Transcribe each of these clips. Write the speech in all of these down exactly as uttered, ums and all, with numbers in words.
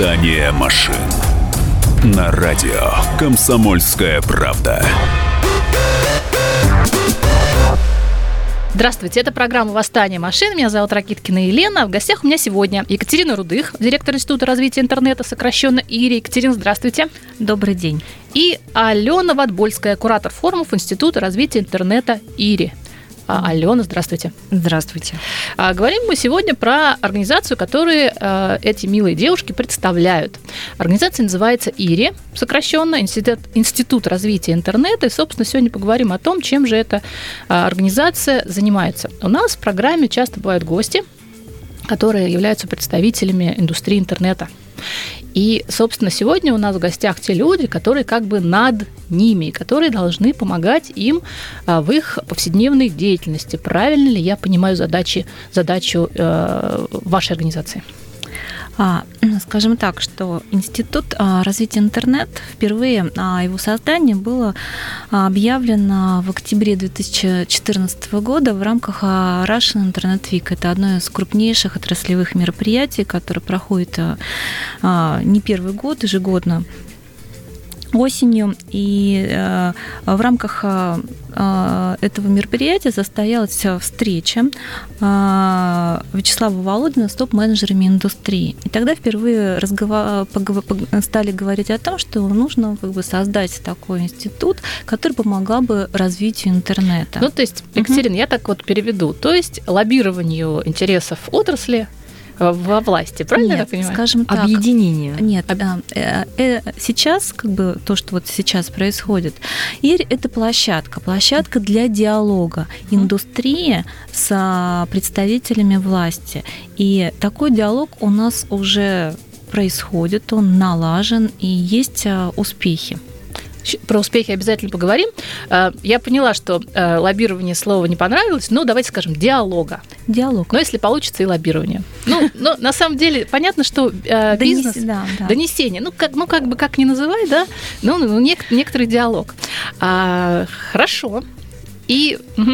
Восстание машин на радио «Комсомольская правда». Здравствуйте, это программа «Восстание машин». Меня зовут Ракиткина Елена. В гостях у меня сегодня Екатерина Рудых, директор Института развития интернета, сокращенно ИРИ. Екатерина, здравствуйте. Добрый день. И Алена Ватбольская, куратор форумов Института развития интернета ИРИ. А, Алена, здравствуйте. Здравствуйте. А, говорим мы сегодня про организацию, которую а, эти милые девушки представляют. Организация называется ИРИ, сокращенно Институт, Институт развития интернета. И, собственно, сегодня поговорим о том, чем же эта а, организация занимается. У нас в программе часто бывают гости, которые являются представителями индустрии интернета. И, собственно, сегодня у нас в гостях те люди, которые как бы над ними, которые должны помогать им в их повседневной деятельности. Правильно ли я понимаю задачи, задачу э, вашей организации? А, скажем так, что Институт развития интернета впервые о его создании было объявлено в октябре две тысячи четырнадцатого года в рамках Russian Internet Week. Это одно из крупнейших отраслевых мероприятий, которое проходит не первый год, ежегодно осенью. И э, в рамках э, этого мероприятия состоялась встреча э, Вячеслава Володина с топ-менеджерами индустрии. И тогда впервые разговор... стали говорить о том, что нужно как бы создать такой институт, который помогал бы развитию интернета. Ну, то есть, Екатерина, uh-huh. я так вот переведу. То есть лоббированию интересов отрасли во власти, правильно Нет, я понимаю? Скажем так, объединение. Нет, Об... э, э, сейчас как бы то, что вот сейчас происходит, ИРИ — это площадка, площадка для диалога индустрии с представителями власти. И такой диалог у нас уже происходит, он налажен, и есть успехи. Про успехи обязательно поговорим. Я поняла, что лоббирование слова не понравилось, но давайте скажем диалога. Диалог. Но если получится, и лоббирование. Ну, но на самом деле понятно, что бизнес, Донес... да, да. донесение, ну как, ну как бы как ни называй, да, ну, ну нек- некоторый диалог. А, хорошо. И, угу.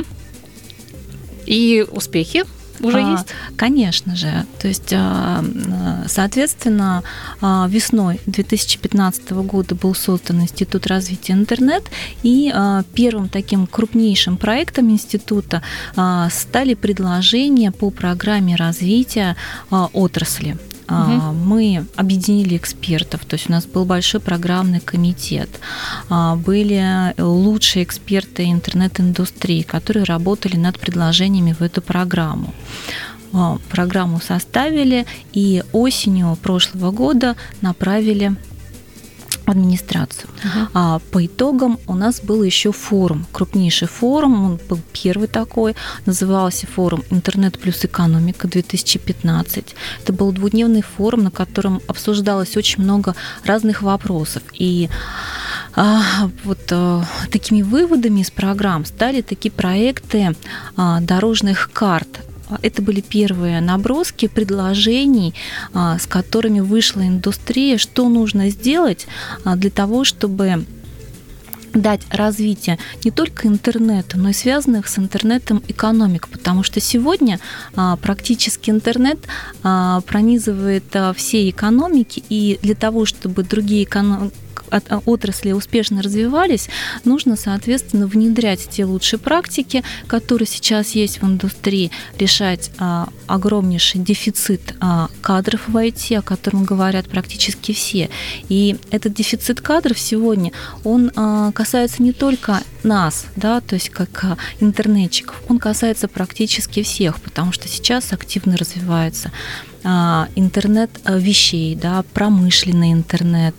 и успехи уже а, есть? Конечно же. То есть, соответственно, весной две тысячи пятнадцатого года был создан Институт развития интернета, и первым таким крупнейшим проектом института стали предложения по программе развития отрасли. Угу. Мы объединили экспертов, то есть у нас был большой программный комитет, были лучшие эксперты интернет-индустрии, которые работали над предложениями в эту программу. Программу составили и осенью прошлого года направили в администрацию. Uh-huh. А по итогам у нас был еще форум, крупнейший форум, он был первый такой, назывался форум «Интернет плюс экономика две тысячи пятнадцать». Это был двухдневный форум, на котором обсуждалось очень много разных вопросов. И а, вот а, такими выводами из программ стали такие проекты а, дорожных карт. Это были первые наброски предложений, с которыми вышла индустрия, что нужно сделать для того, чтобы дать развитие не только интернету, но и связанных с интернетом экономик, потому что сегодня практически интернет пронизывает все экономики, и для того, чтобы другие экономики отрасли успешно развивались, нужно, соответственно, внедрять те лучшие практики, которые сейчас есть в индустрии, решать а, огромнейший дефицит а, кадров в ай ти, о котором говорят практически все. И этот дефицит кадров сегодня, он а, касается не только нас, да, то есть как а, интернетчиков, он касается практически всех, потому что сейчас активно развивается интернет вещей, да, промышленный интернет,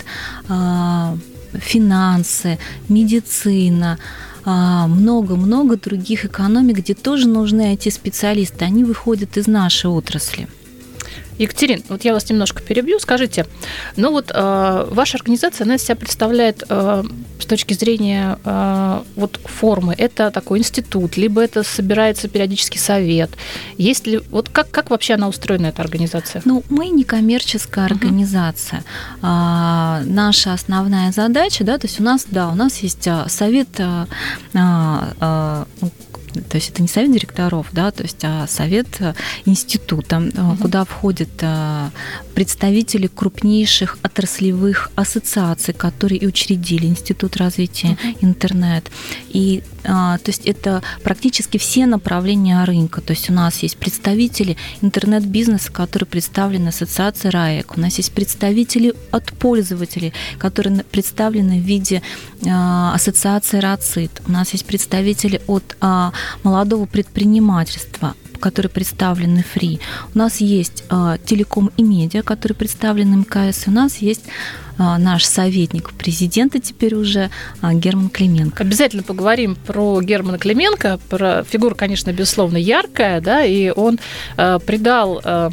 финансы, медицина, много-много других экономик, где тоже нужны ай ти-специалисты. Они выходят из нашей отрасли. Екатерина, вот я вас немножко перебью. Скажите, ну вот э, ваша организация, она себя представляет э, с точки зрения э, вот формы. Это такой институт, либо это собирается периодический совет. Есть ли, вот как, как вообще она устроена, эта организация? Ну, мы не коммерческая организация. Uh-huh. А, наша основная задача, да, то есть у нас, да, у нас есть совет, а, а, то есть это не совет директоров, да, то есть, а совет института, uh-huh. куда входят представители крупнейших отраслевых ассоциаций, которые и учредили Институт развития uh-huh. интернет. И то есть это практически все направления рынка. То есть у нас есть представители интернет-бизнеса, которые представлены Ассоциацией РАЭК. У нас есть представители от пользователей, которые представлены в виде Ассоциации РАЦИТ. У нас есть представители от молодого предпринимательства, которые представлены ФРИ. У нас есть телеком и медиа, которые представлены МКС. У нас есть наш советник президента теперь уже Герман Клименко. Обязательно поговорим про Германа Клименко. Про фигура, конечно, безусловно, яркая, да, и он э, придал э,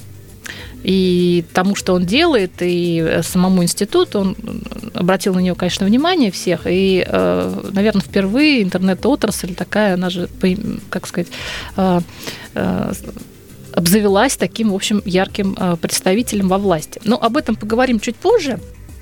и тому, что он делает, и самому институту, он обратил на него, конечно, внимание всех, и, э, наверное, впервые интернет-отрасль такая, она же, как сказать, э, э, обзавелась таким, в общем, ярким представителем во власти. Но об этом поговорим чуть позже.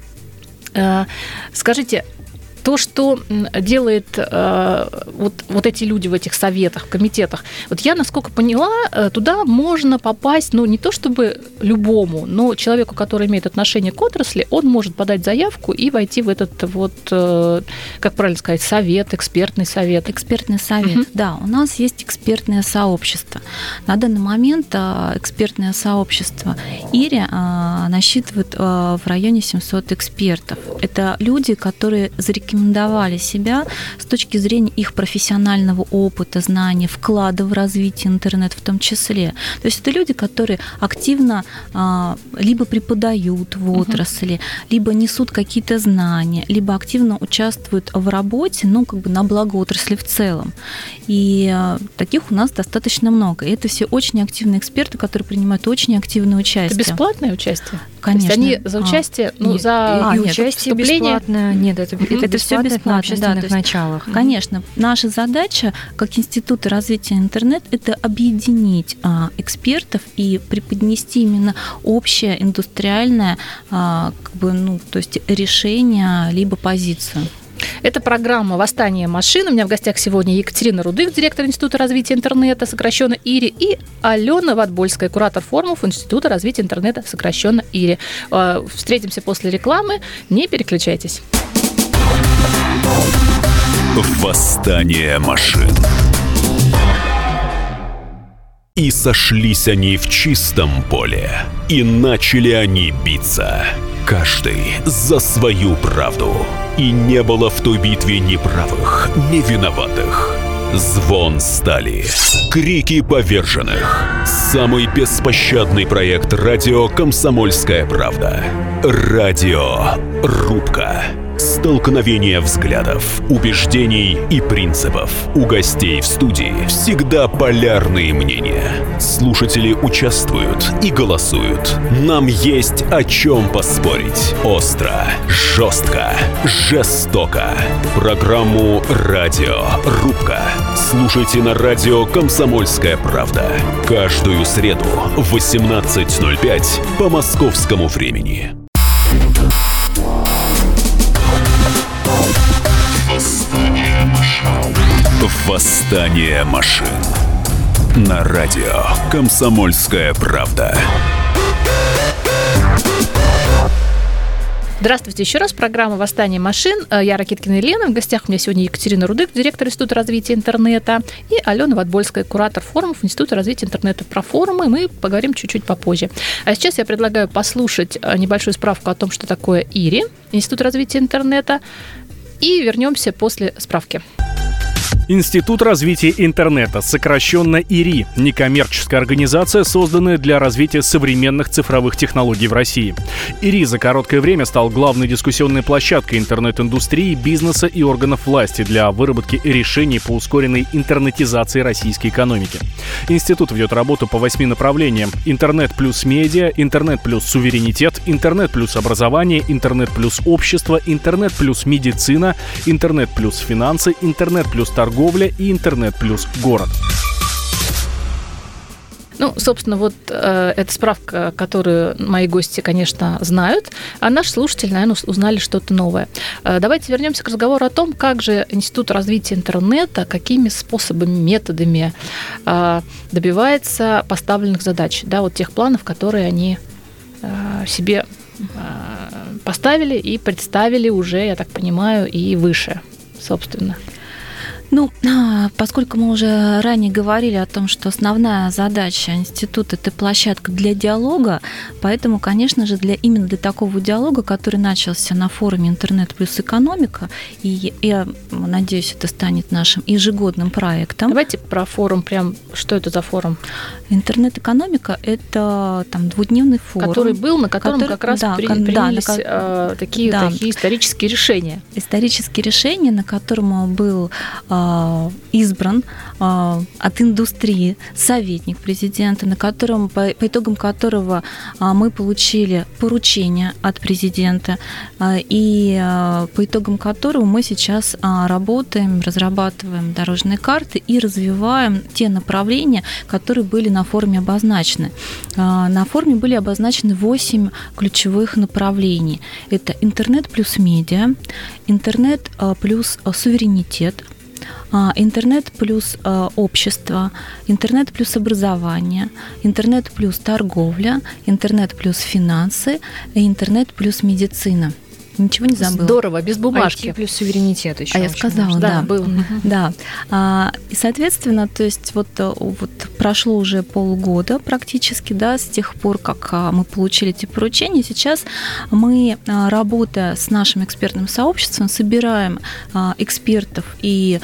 Скажите, то, что делает э, вот, вот эти люди в этих советах, комитетах, вот я, насколько поняла, туда можно попасть, ну, не то чтобы любому, но человеку, который имеет отношение к отрасли, он может подать заявку и войти в этот вот, э, как правильно сказать, совет, экспертный совет. Экспертный совет, угу. Да, у нас есть экспертное сообщество. На данный момент э, экспертное сообщество ИРИ э, насчитывает э, в районе семьсот экспертов. Это люди, которые зарекомендовали рекомендовали себя с точки зрения их профессионального опыта, знаний, вклада в развитие интернета в том числе. То есть это люди, которые активно а, либо преподают в отрасли, uh-huh. либо несут какие-то знания, либо активно участвуют в работе, ну, как бы на благо отрасли в целом. И а, таких у нас достаточно много. И это все очень активные эксперты, которые принимают очень активное участие. Это бесплатное участие? Конечно. То есть они за участие, а, ну, нет, за и, и нет, участие бесплатное. Нет, это, mm-hmm. это все бесплатно на общественных да, началах. Есть, конечно, наша задача как Института развития интернет – это объединить а, экспертов и преподнести именно общее индустриальное, а, как бы, ну, то есть решение либо позицию. Это программа «Восстание машин». У меня в гостях сегодня Екатерина Рудых, директор Института развития интернета, сокращенно ИРИ, и Алена Ватбольская, куратор форумов Института развития интернета, сокращенно ИРИ. Встретимся после рекламы. Не переключайтесь. Восстание машин. И сошлись они в чистом поле, и начали они биться. Каждый за свою правду. И не было в той битве ни правых, ни виноватых. Звон стали, крики поверженных. Самый беспощадный проект радио «Комсомольская правда». Радиорубка. Столкновение взглядов, убеждений и принципов. У гостей в студии всегда полярные мнения. Слушатели участвуют и голосуют. Нам есть о чем поспорить. Остро, жестко, жестоко. Программу «Радиорубка» слушайте на радио «Комсомольская правда». Каждую среду в восемнадцать ноль пять по московскому времени. Восстание машин. На радио «Комсомольская правда». Здравствуйте еще раз. Программа «Восстание машин». Я Ракиткина Елена. В гостях у меня сегодня Екатерина Рудых, директор Института развития интернета, и Алена Ватбольская, куратор форумов Института развития интернета. Про форумы мы поговорим чуть-чуть попозже. А сейчас я предлагаю послушать небольшую справку о том, что такое ИРИ, Институт развития интернета, и вернемся после справки. Институт развития интернета, сокращенно ИРИ, некоммерческая организация, созданная для развития современных цифровых технологий в России. ИРИ за короткое время стал главной дискуссионной площадкой интернет-индустрии, бизнеса и органов власти для выработки решений по ускоренной интернетизации российской экономики. Институт ведет работу по восьми направлениям: интернет плюс медиа, интернет плюс суверенитет, интернет плюс образование, интернет плюс общество, интернет плюс медицина, интернет плюс финансы, интернет плюс торговля и интернет плюс город. Ну, собственно, вот э, эта справка, которую мои гости, конечно, знают, а наши слушатели, наверное, узнали что-то новое. Э, давайте вернемся к разговору о том, как же Институт развития интернета, какими способами, методами э, добивается поставленных задач, да, вот тех планов, которые они э, себе э, поставили и представили уже, я так понимаю, и выше, собственно. Ну, поскольку мы уже ранее говорили о том, что основная задача института – это площадка для диалога, поэтому, конечно же, для, именно для такого диалога, который начался на форуме «Интернет плюс экономика», и я надеюсь, это станет нашим ежегодным проектом. Давайте про форум прям, что это за форум? Интернет-экономика – это там двухдневный форум. Который был, на котором который, как раз да, при, да, принялись на, э, такие, да. такие исторические решения. Исторические решения, на котором был избран э, от индустрии советник президента, на котором, по, по итогам которого э, мы получили поручение от президента, э, и э, по итогам которого мы сейчас э, работаем, разрабатываем дорожные карты и развиваем те направления, которые были на форуме обозначены. Э, на форуме были обозначены восемь ключевых направлений. Это интернет плюс медиа, интернет э, плюс суверенитет, интернет плюс э, общество, интернет плюс образование, интернет плюс торговля, интернет плюс финансы и интернет плюс медицина. Ничего не забыла. Здорово, без бумажки. ай ти плюс суверенитет еще. А я сказала, да. да. Было. Да. А, и, соответственно, то есть вот, вот прошло уже полгода практически, да, с тех пор, как мы получили эти поручения. Сейчас мы, работая с нашим экспертным сообществом, собираем экспертов и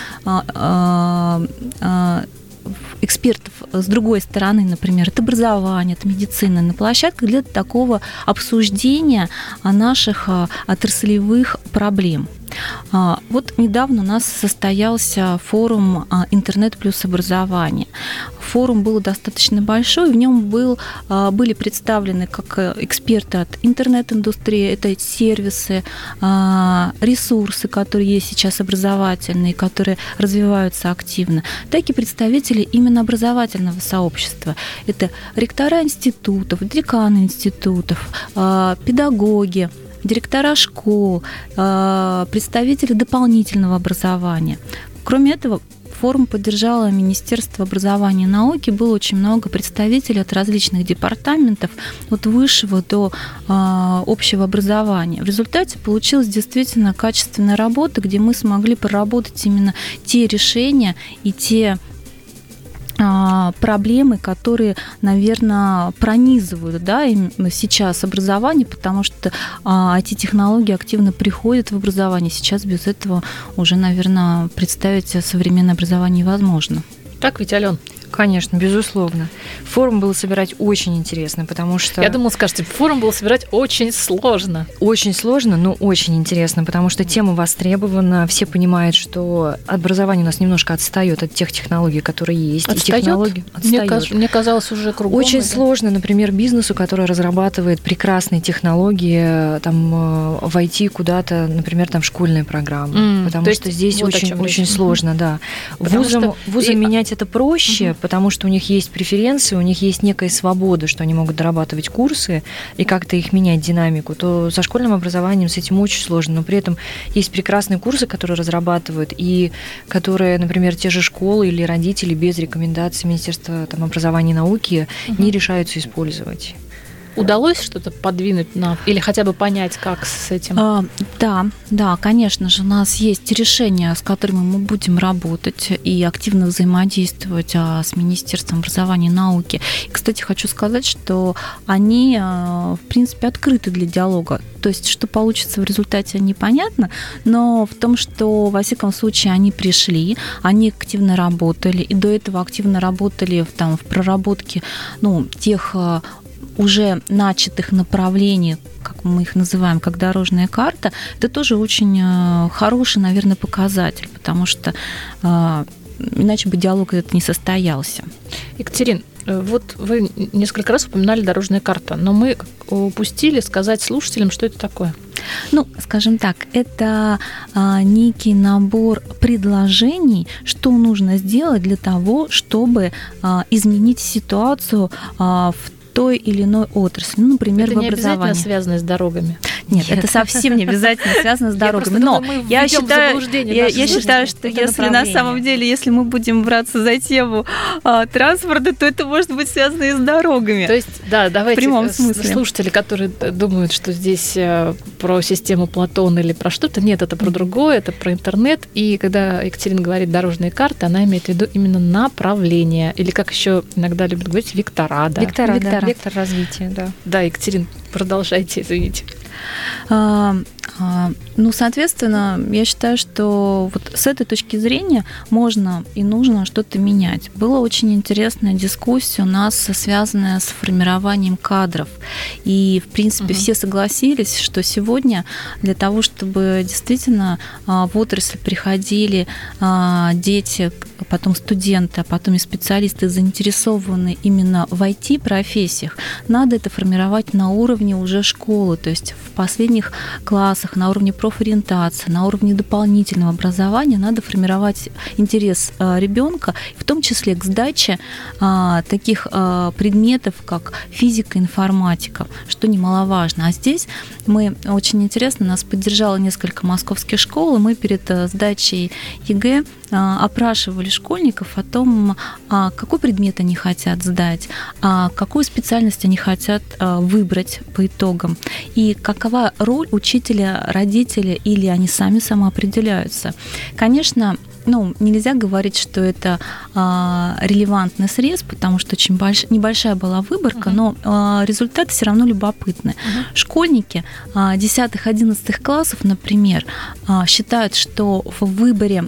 экспертов с другой стороны, например, от образования, от медицины на площадках для такого обсуждения наших отраслевых проблем. Вот недавно у нас состоялся форум «Интернет плюс образование». Форум был достаточно большой, в нем был, были представлены как эксперты от интернет-индустрии, это сервисы, ресурсы, которые есть сейчас образовательные, которые развиваются активно, так и представители именно образовательного сообщества. Это ректора институтов, деканы институтов, педагоги, директора школ, представители дополнительного образования. Кроме этого, форум поддержало Министерство образования и науки, было очень много представителей от различных департаментов, от высшего до общего образования. В результате получилась действительно качественная работа, где мы смогли проработать именно те решения и те проблемы, которые, наверное, пронизывают, да, сейчас образование, потому что ай ти-технологии активно приходят в образование. Сейчас без этого уже, наверное, представить современное образование невозможно. Так ведь, Алён? Конечно, безусловно. Форум было собирать очень интересно, потому что... Я думала, скажете, форум было собирать очень сложно. Очень сложно, но очень интересно, потому что тема востребована, все понимают, что образование у нас немножко отстает от тех технологий, которые есть. Отстает? И технологии Мне, каз... Мне казалось уже кругом. Очень это. сложно, например, бизнесу, который разрабатывает прекрасные технологии там, в ай ти куда-то, например, там школьные программы, mm, потому что здесь вот очень, очень сложно, да. Вузам, что... вузам и... менять это проще, mm-hmm. потому что у них есть преференции, у них есть некая свобода, что они могут дорабатывать курсы и как-то их менять, динамику, то со школьным образованием с этим очень сложно. Но при этом есть прекрасные курсы, которые разрабатывают, и которые, например, те же школы или родители без рекомендаций Министерства там, образования и науки угу. не решаются использовать. Удалось что-то подвинуть на, или хотя бы понять, как с этим? А, да, да, конечно же, у нас есть решения, с которыми мы будем работать и активно взаимодействовать а, с Министерством образования и науки. И, кстати, хочу сказать, что они, а, в принципе, открыты для диалога. То есть, что получится в результате, непонятно, но в том, что, во всяком случае, они пришли, они активно работали, и до этого активно работали в, там, в проработке ну, тех уже начатых направлений, как мы их называем, как дорожная карта, это тоже очень хороший, наверное, показатель, потому что э, иначе бы диалог этот не состоялся. Екатерин, вот вы несколько раз упоминали дорожная карта, но мы упустили сказать слушателям, что это такое. Ну, скажем так, это а, некий набор предложений, что нужно сделать для того, чтобы а, изменить ситуацию а, в той или иной отрасли, ну, например, это в образовании. Это не обязательно связано с дорогами. Нет, Нет, это совсем не обязательно связано с дорогами. Но я считаю, я, я считаю, что если на самом деле, если мы будем браться за тему а, транспорта, то это может быть связано и с дорогами. То есть, да, давайте в прямом смысле. Слушатели, которые думают, что здесь про систему Платона или про что-то, нет, это про другое, это про интернет. И когда Екатерина говорит дорожные карты, она имеет в виду именно направление, или как еще иногда любят говорить, вектора. Да. Вектора, Вектора. Да, вектор развития, да. Да, Екатерина, продолжайте, извините. А, а, ну, соответственно, я считаю, что вот с этой точки зрения можно и нужно что-то менять. Была очень интересная дискуссия у нас, связанная с формированием кадров. И, в принципе, угу. все согласились, что сегодня для того, чтобы действительно а, в отрасль приходили а, дети, потом студенты, а потом и специалисты, заинтересованные именно в ай ти-профессиях, надо это формировать на уровне уже школы, то есть в последних классах, на уровне профориентации, на уровне дополнительного образования надо формировать интерес ребенка, в том числе к сдаче таких предметов, как физика, информатика, что немаловажно. А здесь мы, очень интересно, нас поддержало несколько московских школ, и мы перед сдачей ЕГЭ опрашивали школьников о том, какой предмет они хотят сдать, какую специальность они хотят выбрать по итогам, и какова роль учителя, родителя, или они сами самоопределяются. Конечно, ну, нельзя говорить, что это а, релевантный срез, потому что очень больш... небольшая была выборка, uh-huh. но а, результаты все равно любопытны. Uh-huh. Школьники а, десятых-одиннадцатых классов, например, а, считают, что в выборе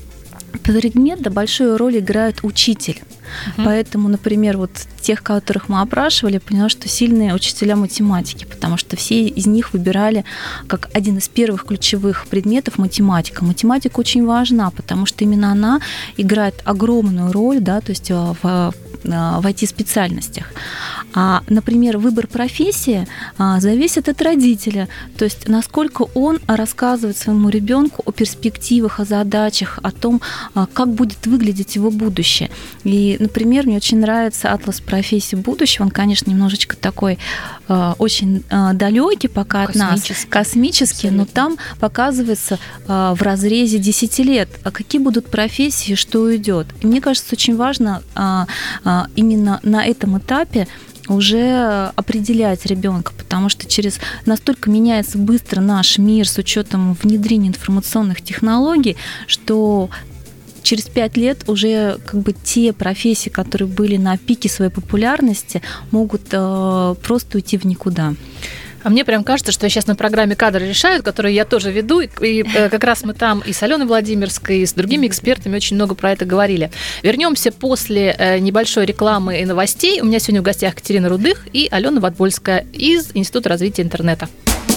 предмета большую роль играет учитель. Uh-huh. Поэтому, например, вот тех, которых мы опрашивали, поняла, что сильные учителя математики, потому что все из них выбирали как один из первых ключевых предметов математика. Математика очень важна, потому что именно она играет огромную роль, да, то есть в, в ай ти-специальностях. А, например, выбор профессии а, зависит от родителя, то есть насколько он рассказывает своему ребенку о перспективах, о задачах, о том, а, как будет выглядеть его будущее. И, например, мне очень нравится атлас профессий будущего. Он, конечно, немножечко такой а, очень а, далекий пока от нас, космический, но там показывается а, в разрезе десяти лет, а какие будут профессии, что уйдет. И мне кажется, очень важно а, а, именно на этом этапе уже определять ребенка, потому что через настолько меняется быстро наш мир с учетом внедрения информационных технологий, что через пять лет уже как бы те профессии, которые были на пике своей популярности, могут э, просто уйти в никуда. А мне прям кажется, что сейчас на программе «Кадры решают», которую я тоже веду, и, и как раз мы там и с Аленой Владимирской, и с другими экспертами очень много про это говорили. Вернемся после небольшой рекламы и новостей. У меня сегодня в гостях Екатерина Рудых и Алена Ватбольская из Института развития интернета.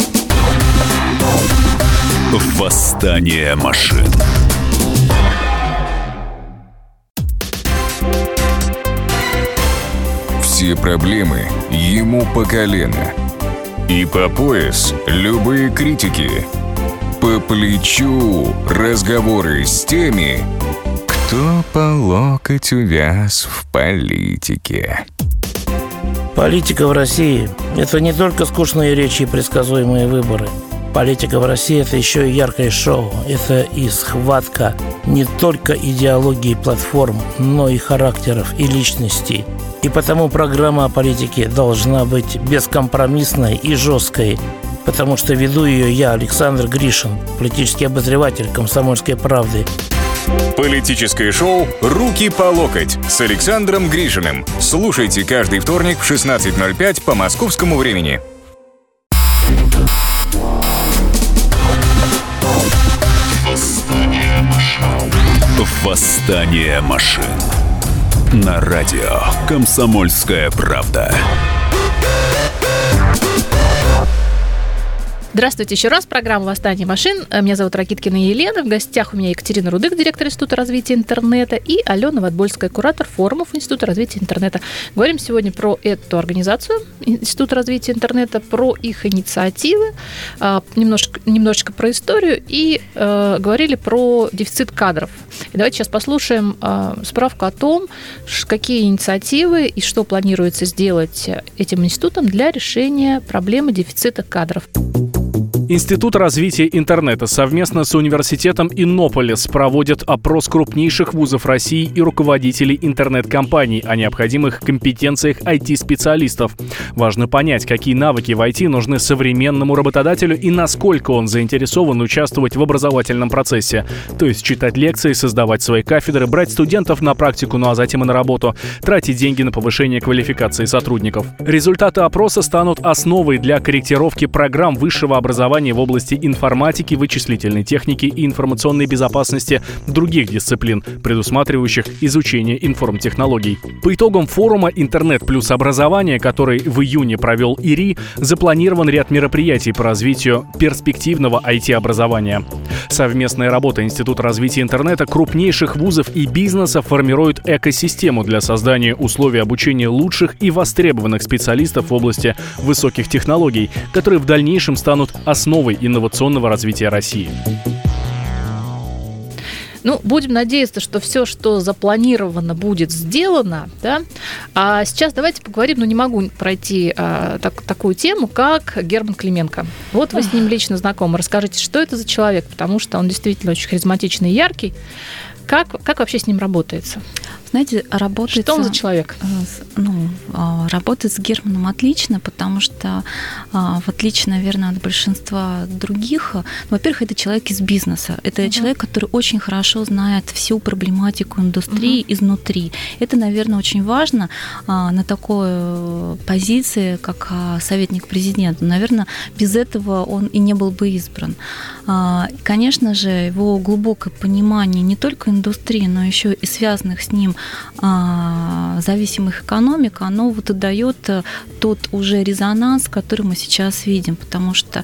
Восстание машин. Все проблемы ему по колено. И по пояс любые критики. По плечу разговоры с теми, кто по локоть увяз в политике. Политика в России – это не только скучные речи и предсказуемые выборы. Политика в России – это еще и яркое шоу. Это и схватка не только идеологии платформ, но и характеров и личностей. И потому программа о политике должна быть бескомпромиссной и жесткой, потому что веду ее я, Александр Гришин, политический обозреватель «Комсомольской правды». Политическое шоу «Руки по локоть» с Александром Гришиным. Слушайте каждый вторник в шестнадцать ноль пять по московскому времени. Восстание машин. На радио «Комсомольская правда». Здравствуйте еще раз. Программа «Восстание машин». Меня зовут Ракиткина Елена. В гостях у меня Екатерина Рудык, директор Института развития интернета, и Алена Ватбольская, куратор форумов Института развития интернета. Говорим сегодня про эту организацию, Институт развития интернета, про их инициативы, немножко, немножечко про историю и э, говорили про дефицит кадров. И давайте сейчас послушаем э, справку о том, какие инициативы и что планируется сделать этим институтом для решения проблемы дефицита кадров. Институт развития интернета совместно с университетом Иннополис проводит опрос крупнейших вузов России и руководителей интернет-компаний о необходимых компетенциях ай ти-специалистов. Важно понять, какие навыки в ай ти нужны современному работодателю и насколько он заинтересован участвовать в образовательном процессе. То есть читать лекции, создавать свои кафедры, брать студентов на практику, ну а затем и на работу, тратить деньги на повышение квалификации сотрудников. Результаты опроса станут основой для корректировки программ высшего образования в области информатики, вычислительной техники и информационной безопасности других дисциплин, предусматривающих изучение информтехнологий. По итогам форума «Интернет плюс образование», который в июне провел ИРИ, запланирован ряд мероприятий по развитию перспективного ай ти-образования. Совместная работа Института развития интернета, крупнейших вузов и бизнеса формирует экосистему для создания условий обучения лучших и востребованных специалистов в области высоких технологий, которые в дальнейшем станут основой инновационного развития России. Ну, будем надеяться, что все, что запланировано, будет сделано, да. А сейчас давайте поговорим, ну, не могу пройти а, так, такую тему, как Герман Клименко. Вот вы с ним лично знакомы. Расскажите, что это за человек, потому что он действительно очень харизматичный и яркий. Как, как вообще с ним работается? Знаете, работает... Что он за человек? Ну, работает с Германом отлично, потому что, в отличие, наверное, от большинства других, ну, во-первых, это человек из бизнеса. Это uh-huh. человек, который очень хорошо знает всю проблематику индустрии uh-huh. изнутри. Это, наверное, очень важно на такой позиции, как советник президента. Наверное, без этого он и не был бы избран. Конечно же, его глубокое понимание не только индустрии, но еще и связанных с ним зависимых экономик, оно вот и дает тот уже резонанс, который мы сейчас видим, потому что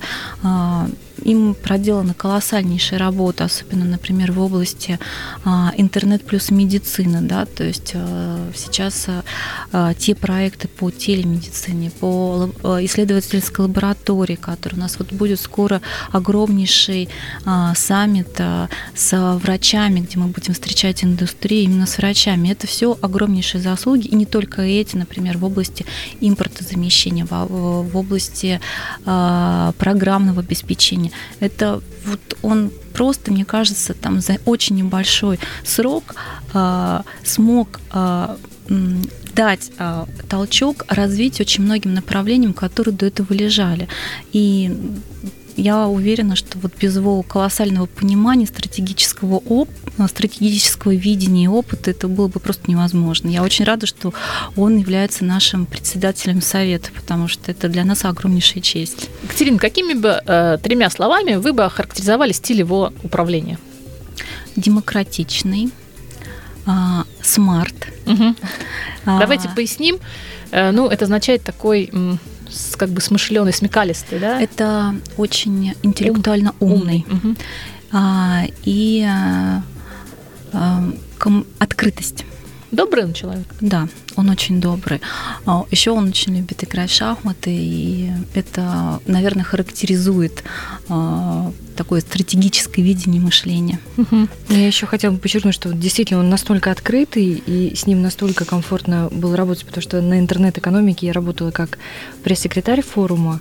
им проделана колоссальнейшая работа, особенно, например, в области а, интернет плюс медицина, да, то есть а, сейчас а, те проекты по телемедицине, по исследовательской лаборатории, которые у нас вот будет скоро огромнейший а, саммит а, с врачами, где мы будем встречать индустрию именно с врачами. Это все огромнейшие заслуги, и не только эти, например, в области импортозамещения, в, в области а, программного обеспечения. Это вот он просто, мне кажется, там за очень небольшой срок э, смог э, дать э, толчок развить очень многим направлениям, которые до этого лежали. И я уверена, что вот без его колоссального понимания, стратегического, оп- стратегического видения и опыта это было бы просто невозможно. Я очень рада, что он является нашим председателем совета, потому что это для нас огромнейшая честь. Екатерина, какими бы э, тремя словами вы бы охарактеризовали стиль его управления? Демократичный, э, смарт. Угу. А... Давайте поясним. Э, ну, это означает такой... М- как бы смышленый, смекалистый, да? Это очень интеллектуально Ум. умный. Угу. А, и а, а, ком- открытость. Добрый он человек? Да, он очень добрый. Еще он очень любит играть в шахматы, и это, наверное, характеризует такое стратегическое видение мышления. Угу. Я еще хотела бы подчеркнуть, что действительно он настолько открытый, и с ним настолько комфортно было работать, потому что на интернет-экономике я работала как пресс-секретарь форума,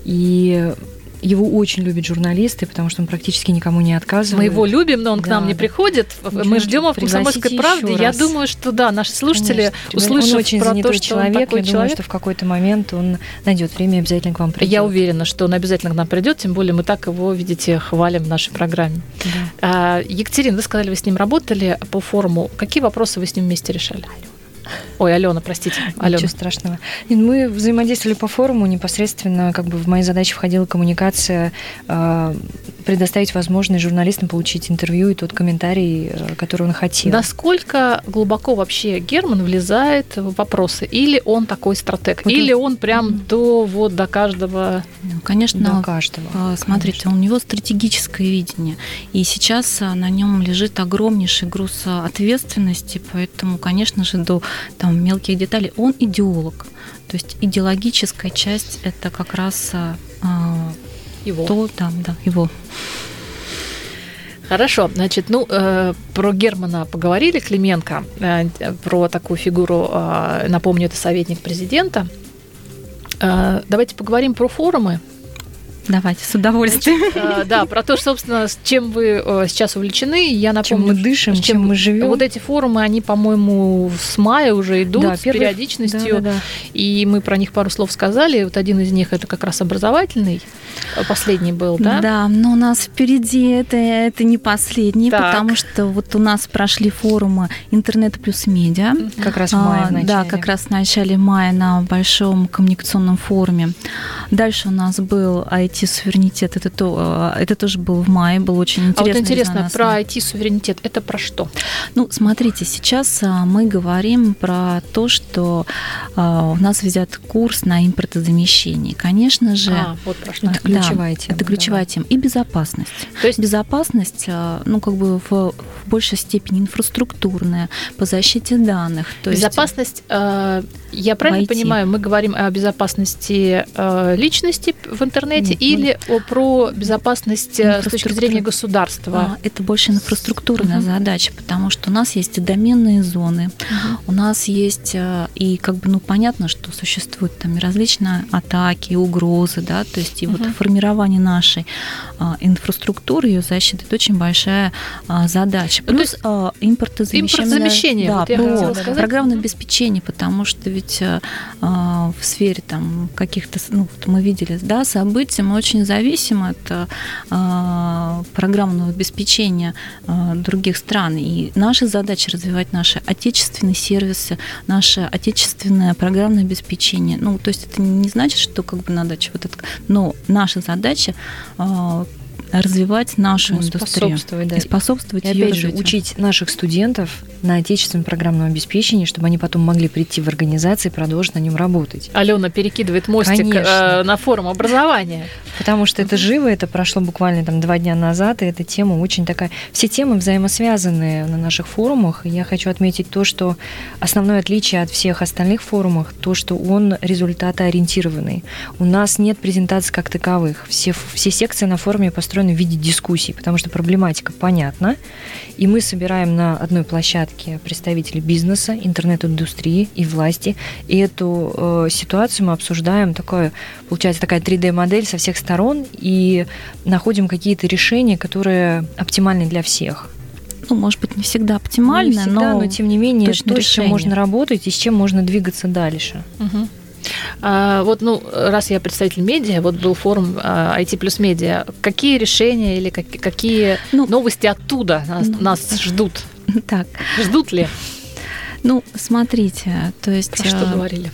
и его очень любят журналисты, потому что он практически никому не отказывает. Мы его любим, но он да, к нам не да. приходит. Ничего, мы ждем его в «Комсомольской правде». Я думаю, что да, наши слушатели, Конечно. услышав он очень про занятой то, что человек, он такой я человек, думаю, что в какой-то момент он найдет время и обязательно к вам придет. Я уверена, что он обязательно к нам придет, тем более мы так его, видите, хвалим в нашей программе. Да. Екатерина, вы сказали, вы с ним работали по форуму. Какие вопросы вы с ним вместе решали? Ой, Алена, простите. Алена. Ничего страшного. Мы взаимодействовали по форуму, непосредственно как бы в мои задачи входила коммуникация, предоставить возможность журналистам получить интервью и тот комментарий, который он хотел. Насколько глубоко вообще Герман влезает в вопросы? Или он такой стратег? Вот Или он, он прям mm. до, вот, до каждого... конечно, для каждого. Смотрите, конечно. У него стратегическое видение, и сейчас на нем лежит огромнейший груз ответственности, поэтому, конечно же, до там, мелких деталей он идеолог. То есть идеологическая часть – это как раз его. То, да, да, его. Хорошо, значит, ну, э, про Германа поговорили, Клименко, э, про такую фигуру, э, напомню, это советник президента. Э, давайте поговорим про форумы. Давайте, с удовольствием. Значит, э, да, про то, собственно, с чем вы э, сейчас увлечены. Я напомню, чем мы дышим, чем, чем мы живем. Вот эти форумы, они, по-моему, с мая уже идут, да, с первых... периодичностью. Да, да, да. И мы про них пару слов сказали. Вот один из них это как раз образовательный. Последний был, да? Да, но у нас впереди это, это не последний, так. потому что вот у нас прошли форумы «Интернет плюс медиа». Как раз в мае в начале. Да, как раз в начале мая на Большом коммуникационном форуме. Дальше у нас был ай ти-суверенитет, это, то, это тоже был в мае, был очень интересно. А вот интересно, про ай ти-суверенитет, это про что? Ну, смотрите, сейчас мы говорим про то, что у нас ведет курс на импортозамещение. Конечно же... А, вот про что. Это ключевая да, тема. Это ключевая да. тема. И безопасность. То есть безопасность, ну, как бы в, в большей степени инфраструктурная, по защите данных. То безопасность, есть, я правильно понимаю, мы говорим о безопасности личности в интернете Нет, или мы... про безопасность с точки зрения государства? Это больше инфраструктурная uh-huh. задача, потому что у нас есть и доменные зоны, uh-huh. у нас есть и как бы, ну, понятно, что существуют там различные атаки, угрозы, да, то есть и uh-huh. вот формирование нашей а, инфраструктуры, ее защиты, это очень большая а, задача. Плюс а, импортозамещение. Импортозамещение, да, вот я хотела сказать. Программное обеспечение, потому что ведь а, в сфере там каких-то, ну, вот мы видели, да, событий, мы очень зависимы от а, программного обеспечения а, других стран. И наша задача развивать наши отечественные сервисы, наше отечественное программное обеспечение. Ну, то есть это не значит, что как бы надо чего-то... Но наша задача а, развивать нашу ну, индустрию. Способствовать, да. И способствовать и ее опять же, развитию. Учить наших студентов на отечественном программном обеспечении, чтобы они потом могли прийти в организации и продолжить на нем работать. Алена перекидывает мостик э, на форум образования. Потому что это живо, это прошло буквально там два дня назад, и эта тема очень такая... Все темы взаимосвязаны на наших форумах, и я хочу отметить то, что основное отличие от всех остальных форумов, то, что он результатоориентированный. У нас нет презентаций как таковых. Все, все секции на форуме построены в виде дискуссий, потому что проблематика понятна, и мы собираем на одной площадке представителей бизнеса, интернет-индустрии и власти, и эту э, ситуацию мы обсуждаем, такое, получается такая три дэ-модель со всех сторон, и находим какие-то решения, которые оптимальны для всех. Ну, может быть, не всегда оптимально, не всегда, но, но тем не менее, то, с чем можно работать и с чем можно двигаться дальше. Угу. А, вот, ну, раз я представитель медиа, вот был форум а, ай ти плюс медиа, какие решения или как, какие ну, новости оттуда нас, ну, нас ждут? Так. Ждут ли? Ну, смотрите, то есть... Про что говорили?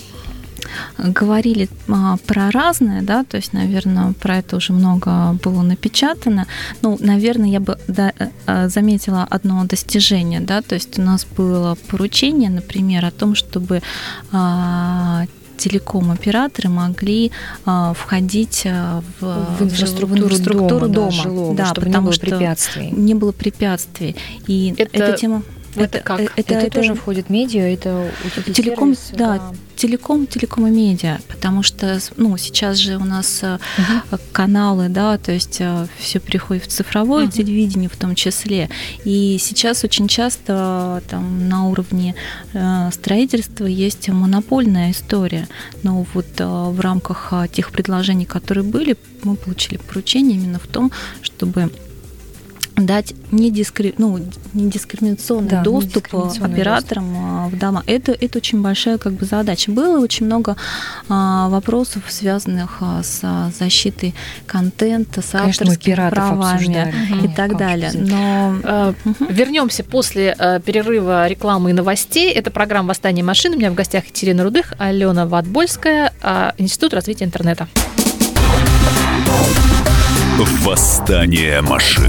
Говорили а, про разное, да, то есть, наверное, про это уже много было напечатано. Ну, наверное, я бы да, заметила одно достижение, да, то есть у нас было поручение, например, о том, чтобы а, телеком-операторы могли а, входить в, в инфраструктуру, в инфраструктуру дома, дома. Да, жилого, да, чтобы потому не было препятствий. Не было препятствий. И это... эта тема... Это, это как? Это, это, это тоже входит медиа, это телеком, сервисы, да, да, телеком, телеком и медиа, потому что, ну, сейчас же у нас uh-huh. каналы, да, то есть все переходит в цифровое uh-huh. телевидение в том числе, и сейчас очень часто там на уровне строительства есть монопольная история, но вот в рамках тех предложений, которые были, мы получили поручение именно в том, чтобы дать недискри... ну, недискриминационный да, доступ недискриминационный операторам доступ. В дома. Это, это очень большая как бы задача. Было очень много а, вопросов, связанных а, с защитой контента, с Конечно, авторскими правами угу. и так далее. Но... А, угу. Вернемся после а, перерыва рекламы и новостей. Это программа «Восстание машин». У меня в гостях Екатерина Рудых, Алена Ватбольская, а, Институт развития интернета. Восстание машин.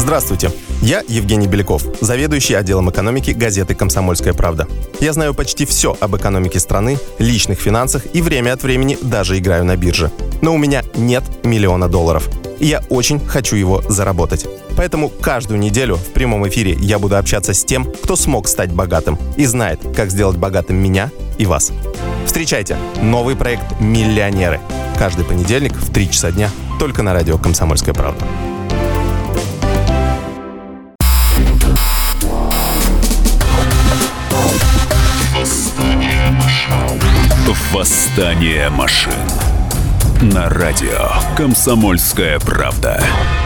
Здравствуйте, я Евгений Беляков, заведующий отделом экономики газеты «Комсомольская правда». Я знаю почти все об экономике страны, личных финансах и время от времени даже играю на бирже. Но у меня нет миллиона долларов, и я очень хочу его заработать. Поэтому каждую неделю в прямом эфире я буду общаться с тем, кто смог стать богатым и знает, как сделать богатым меня и вас. Встречайте новый проект «Миллионеры». Каждый понедельник в три часа дня только на радио «Комсомольская правда». Восстание машин на радио «Комсомольская правда».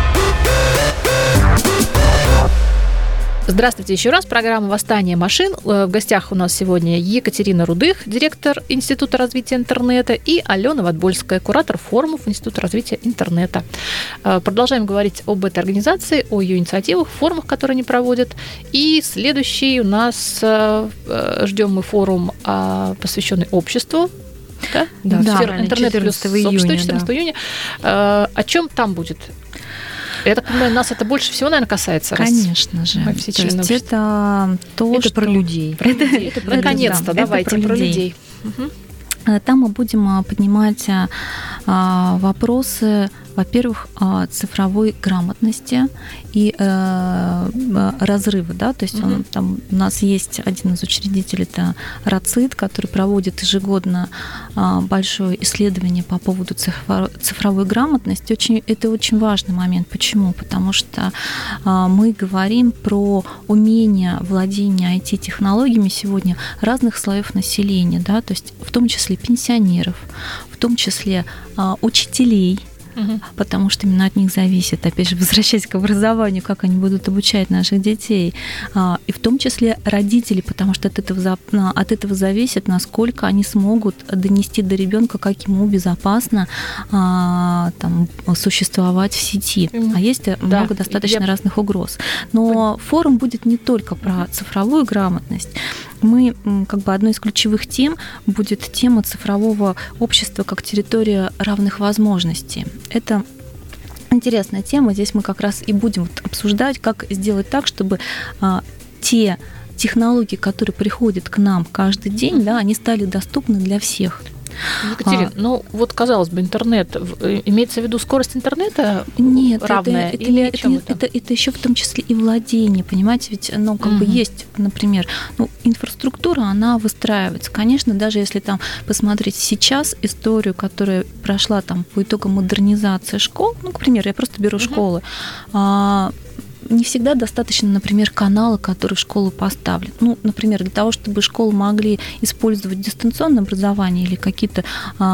Здравствуйте еще раз. Программа «Восстание машин». В гостях у нас сегодня Екатерина Рудых, директор Института развития интернета, и Алена Ватбольская, куратор форумов Института развития интернета. Продолжаем говорить об этой организации, о ее инициативах, форумах, которые они проводят. И следующий у нас ждем мы форум, посвященный обществу. Да, да, да, интернет плюс общество, четырнадцатого июня. О чем там будет? Я так понимаю, нас это больше всего, наверное, касается. Конечно же. Мы все члены общества. Это то, это что... про людей. Про людей. Это, это, наконец-то, да, давайте про людей. Про людей. Угу. Там мы будем поднимать вопросы, во-первых, цифровой грамотности и э, разрыва, да, то есть mm-hmm. он, там, у нас есть один из учредителей, это РАЦИД, который проводит ежегодно э, большое исследование по поводу цифро- цифровой грамотности. Очень, это очень важный момент. Почему? Потому что э, мы говорим про умение владения ай ти-технологиями сегодня разных слоев населения, да, то есть в том числе пенсионеров, в том числе э, учителей, угу. потому что именно от них зависит, опять же, возвращаясь к образованию, как они будут обучать наших детей, и в том числе родителей, потому что от этого, от этого зависит, насколько они смогут донести до ребенка, как ему безопасно там, существовать в сети. А есть да. много достаточно Я... разных угроз. Но форум будет не только про цифровую грамотность. Мы, как бы, одной из ключевых тем будет тема цифрового общества как территория равных возможностей. Это интересная тема. Здесь мы как раз и будем вот обсуждать, как сделать так, чтобы а, те технологии, которые приходят к нам каждый день, да, они стали доступны для всех. Екатерина, а, ну вот казалось бы, интернет, имеется в виду скорость интернета нет, равная? Это, или это, это, это, это еще в том числе и владение, понимаете, ведь ну, как угу. бы есть, например, ну, инфраструктура, она выстраивается. Конечно, даже если там посмотреть сейчас историю, которая прошла там по итогам модернизации школ, ну, к примеру, я просто беру угу. школы, а, не всегда достаточно, например, канала, который в школу поставлен. Ну, например, для того, чтобы школы могли использовать дистанционное образование или какие-то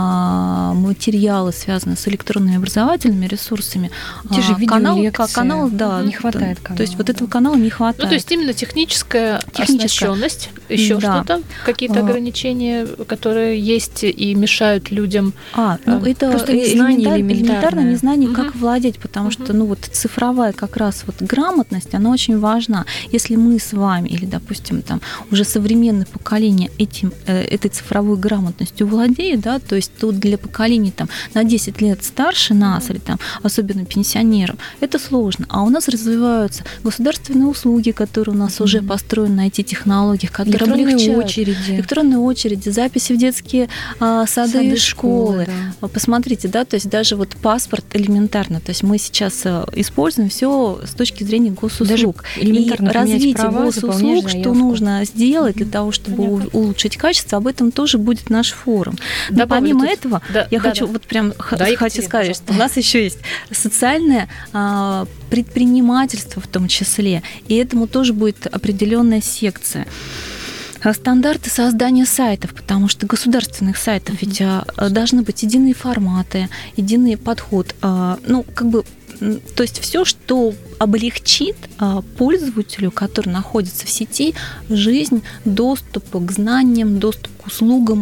а, материалы, связанные с электронными образовательными ресурсами, те же канал, видеолекции, канал, да, не хватает канала. То есть вот этого канала не хватает. Ну, то есть именно техническая, техническая. оснащенность, еще да. что-то, какие-то ограничения, которые есть и мешают людям. А, ну это просто незнание элементар, элементарное незнание, угу. как владеть, потому угу. что, ну вот цифровая как раз вот грамотность, она очень важна. Если мы с вами или, допустим, там уже современное поколение этим, э, этой цифровой грамотностью владеет, да, то есть тут для поколений там на десять лет старше нас или там особенно пенсионеров, это сложно. А у нас развиваются государственные услуги, которые у нас mm-hmm. уже построены на ай ти-технологиях, которые электронные облегчают. очереди. Электронные очереди, записи в детские а, сады, сады и школы. школы да. Посмотрите, да, то есть даже вот паспорт элементарно, то есть мы сейчас используем все с точки зрения госуслуг. И развитие госуслуг, что нужно сделать для того, чтобы Понятно. улучшить качество, об этом тоже будет наш форум. Но помимо тут... этого, да, я да, хочу да. вот прям да, хочу Екатерина, сказать, пожалуйста. Что у нас еще есть социальное а, предпринимательство в том числе, и этому тоже будет определенная секция. Стандарты создания сайтов, потому что государственных сайтов mm-hmm. ведь а, должны быть единые форматы, единый подход. А, ну, как бы То есть все, что облегчит пользователю, который находится в сети, жизнь, доступ к знаниям, доступ к услугам,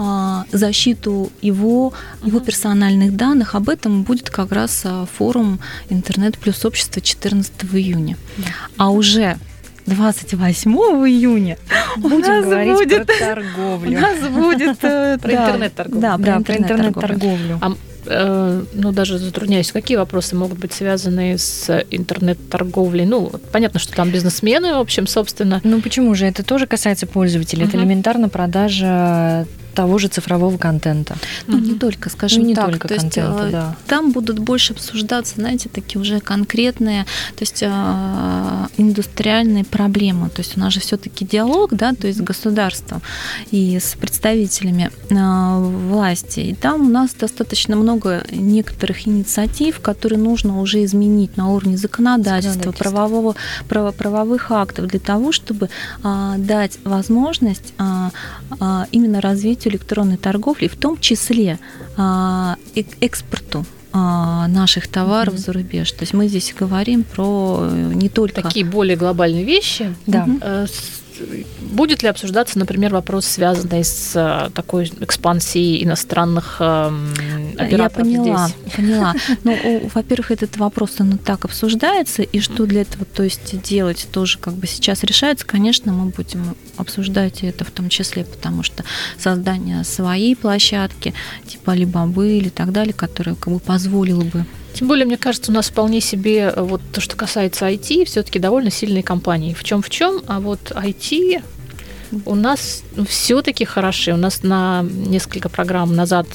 защиту его, его персональных данных. Об этом будет как раз форум «Интернет плюс общество» четырнадцатого июня. А уже двадцать восьмого июня будем у нас говорить будет, про торговлю. У нас будет про интернет-торговлю. Да, про интернет-торговлю. ну, даже затрудняюсь, какие вопросы могут быть связаны с интернет-торговлей? Ну, понятно, что там бизнесмены, в общем, собственно. Ну, почему же? Это тоже касается пользователей. Uh-huh. Это элементарно продажа того же цифрового контента. Ну, не только, скажем ну, не так. только то контента, есть, да. Там будут больше обсуждаться, знаете, такие уже конкретные, то есть индустриальные проблемы. То есть у нас же все-таки диалог, да, то есть с государством и с представителями власти. И там у нас достаточно много некоторых инициатив, которые нужно уже изменить на уровне законодательства, правового, право, правовых актов для того, чтобы дать возможность именно развитию электронной торговли, в том числе экспорту наших товаров mm-hmm. за рубеж. То есть мы здесь говорим про не только... Такие более глобальные вещи. Да. Будет ли обсуждаться, например, вопрос, связанный с такой экспансией иностранных операторов? Я поняла, здесь? поняла. Ну, во-первых, этот вопрос, он так обсуждается, и что для этого, то есть, делать тоже как бы сейчас решается. Конечно, мы будем обсуждать это в том числе, потому что создание своей площадки, типа Алибабы или так далее, которая как бы позволила бы. Тем более, мне кажется, у нас вполне себе, вот то, что касается ай ти, все-таки довольно сильные компании. В чем в чем, а вот ай ти у нас все-таки хороши. У нас на несколько программ назад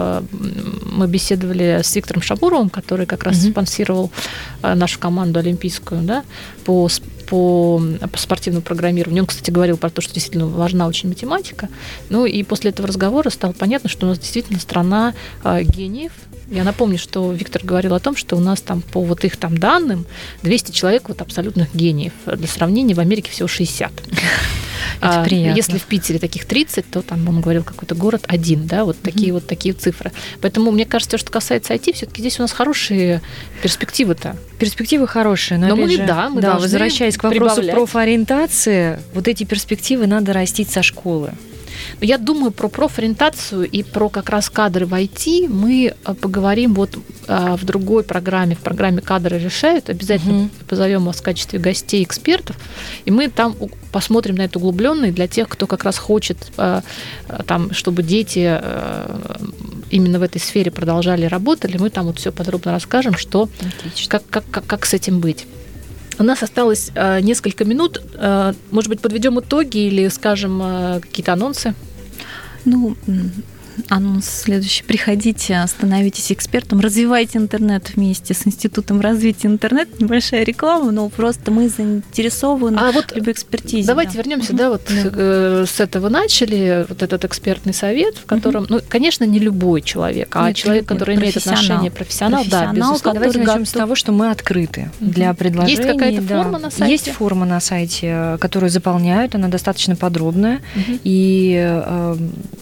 мы беседовали с Виктором Шабуровым, который как раз mm-hmm. спонсировал нашу команду олимпийскую, да, по По, по спортивному программированию. Он, кстати, говорил про то, что действительно важна очень математика. Ну и после этого разговора стало понятно, что у нас действительно страна э, гениев. Я напомню, что Виктор говорил о том, что у нас там по вот их там данным двести человек вот абсолютных гениев. Для сравнения, в Америке всего шестьдесят. Это приятно. Если в Питере таких тридцать, то там, он говорил, какой-то город один, да, вот такие mm-hmm. вот такие цифры. Поэтому, мне кажется, что касается ай ти, все-таки здесь у нас хорошие перспективы-то. Перспективы хорошие, но, но опять мы, же, да, мы да, возвращаясь к вопросу прибавлять. профориентации, вот эти перспективы надо растить со школы. Я думаю, про профориентацию и про как раз кадры в ай ти мы поговорим вот в другой программе, в программе «Кадры решают». Обязательно mm-hmm. позовем вас в качестве гостей, экспертов, и мы там посмотрим на это углубленно, и для тех, кто как раз хочет, там, чтобы дети именно в этой сфере продолжали работать, мы там вот все подробно расскажем, что, как, как, как, как с этим быть. У нас осталось э, несколько минут. Э, может быть, подведем итоги или скажем э, какие-то анонсы? Ну, анонс следующий. Приходите, становитесь экспертом, развивайте интернет вместе с Институтом развития интернета. Небольшая реклама, но просто мы заинтересованы а вот в любой экспертизе. Давайте да. вернемся, угу. да, вот да. Э, с этого начали, вот этот экспертный совет, в котором, угу. ну, конечно, не любой человек, а нет, человек, нет, который имеет отношение, профессионал, профессионал, да, безусловно. Давайте начнем с того, что мы открыты угу. для предложений. Есть какая-то да. форма на сайте? Есть форма на сайте, которую заполняют, она достаточно подробная, угу. и э,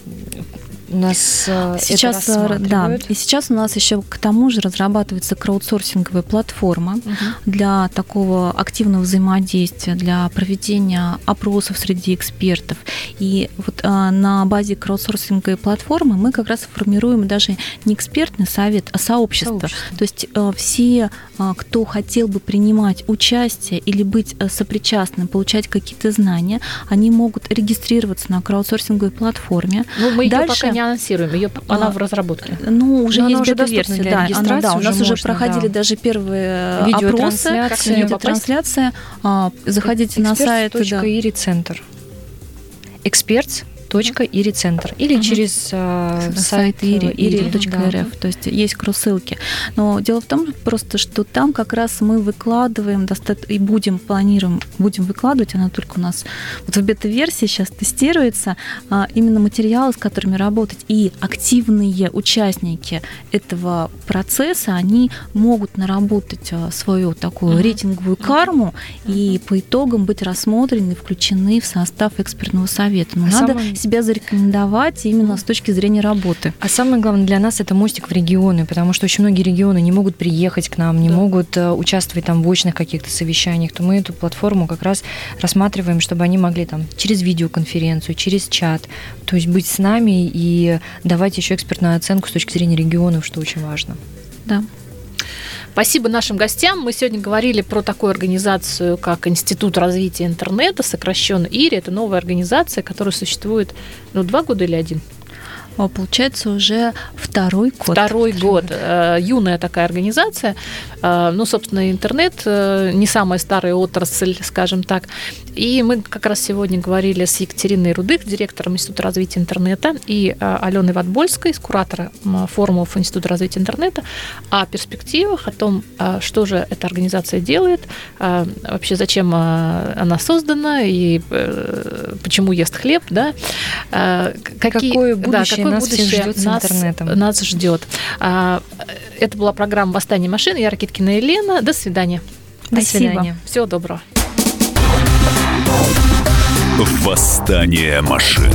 у нас сейчас, это да, и сейчас у нас еще к тому же разрабатывается краудсорсинговая платформа угу. для такого активного взаимодействия, для проведения опросов среди экспертов. И вот а, на базе краудсорсинговой платформы мы как раз формируем даже не экспертный совет, а сообщество. сообщество. То есть а, все, а, кто хотел бы принимать участие или быть а, сопричастным, получать какие-то знания, они могут регистрироваться на краудсорсинговой платформе. Ну, мы ее пока не анонсируем, ее, она а, в разработке. Ну, уже Но есть бета-версия, да, она, да. У нас уже можно, проходили да. даже первые видеотрансляции. опросы, видеотрансляция. А, заходите на сайт эксперт.ирицентр. Эксперт. .ирицентр или uh-huh. через э, сайт iri точка эр эф, да. То есть есть кросс-ссылки. Но дело в том просто, что там как раз мы выкладываем доста- и будем, планируем, будем выкладывать, она только у нас вот в бета-версии сейчас тестируется, а, именно материалы, с которыми работать. И активные участники этого процесса, они могут наработать а, свою такую uh-huh. рейтинговую карму uh-huh. и по итогам быть рассмотрены, включены в состав экспертного совета. Но а надо самое... себя зарекомендовать именно с точки зрения работы. А самое главное для нас это мостик в регионы, потому что очень многие регионы не могут приехать к нам, не да. могут участвовать там в очных каких-то совещаниях, то мы эту платформу как раз рассматриваем, чтобы они могли там через видеоконференцию, через чат, то есть быть с нами и давать еще экспертную оценку с точки зрения регионов, что очень важно. Да. Спасибо нашим гостям. Мы сегодня говорили про такую организацию, как Институт развития интернета, сокращенно ИРИ. Это новая организация, которая существует ну, два года или один? Получается, уже второй год. Второй год. Юная такая организация. Ну, собственно, интернет не самая старая отрасль, скажем так. И мы как раз сегодня говорили с Екатериной Рудых, директором Института развития интернета, и Аленой Ватбольской, с куратором форумов Института развития интернета, о перспективах, о том, что же эта организация делает, вообще зачем она создана и почему ест хлеб, да? Какие, какое будущее, да, какое нас будущее всех ждет с нас, интернетом. Нас ждет. Это была программа «Восстание машин». Я Ракиткина Елена. До свидания. До Спасибо. свидания. Всего доброго. Восстание машин.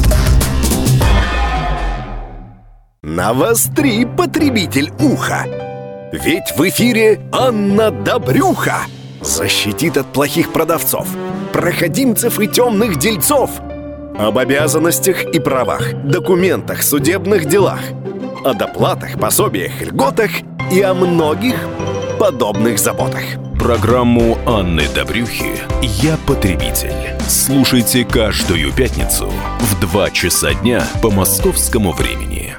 Навостри, потребитель, уха. Ведь в эфире Анна Добрюха защитит от плохих продавцов, проходимцев и темных дельцов. Об обязанностях и правах, документах, судебных делах, о доплатах, пособиях, льготах и о многих подобных заботах. Программу Анны Добрюхи «Я потребитель». Слушайте каждую пятницу в два часа дня по московскому времени.